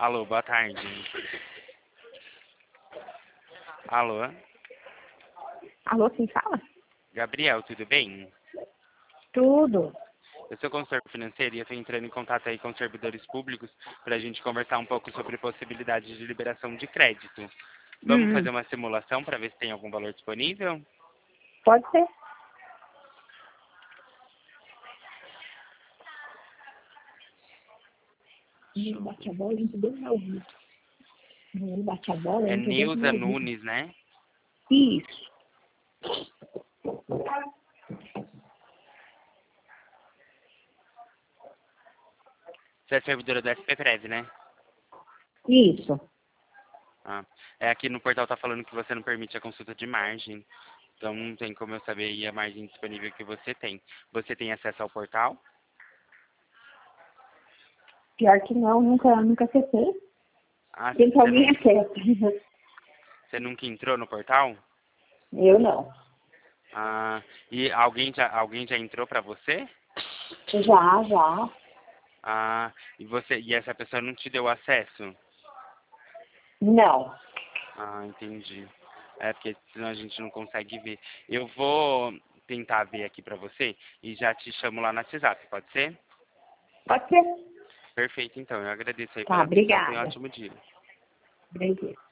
Alô, boa tarde. Alô, Alô, quem fala? Gabriel, tudo bem? Tudo. Eu sou consultor financeiro e eu estou entrando em contato aí com servidores públicos para a gente conversar um pouco sobre possibilidades de liberação de crédito. Vamos fazer uma simulação para ver se tem algum valor disponível? Pode ser. Ele bate a bola dentro do meu ouvido. Ele bate a bola É dentro do Neuza meu ouvido. Nunes, né? Isso. Você é servidora do SPPrev, né? Isso. Ah, aqui no portal tá falando que você não permite a consulta de margem. Então não tem como eu saber aí a margem disponível que você tem. Você tem acesso ao portal? Pior que não, nunca acessei. Ah, Tem que alguém acessa. você nunca entrou no portal? Eu não. Ah, e alguém já entrou para você? Já. Ah, e essa pessoa não te deu acesso? Não. Ah, entendi. É porque senão a gente não consegue ver. Eu vou tentar ver aqui pra você e já te chamo lá no WhatsApp, pode ser? Pode ser. Perfeito, então. Eu agradeço aí Tá, pela atenção. Tenha um obrigada. ótimo dia. Obrigada.